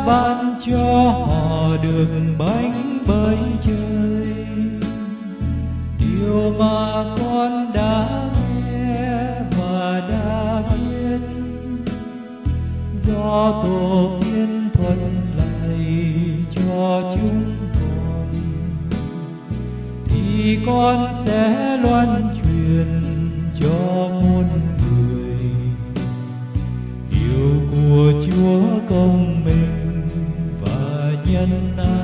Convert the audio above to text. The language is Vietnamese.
ban cho họ được bánh bởi trời. Điều mà con đã nghe và đã biết, do tổ tiên thuận lại cho chúng con, thì con sẽ loan truyền cho muôn người. Yêu của Chúa công minh và nhân ái.